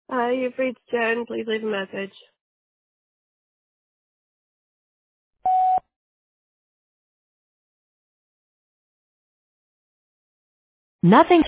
You've reached Jen. Please leave a message. Nothing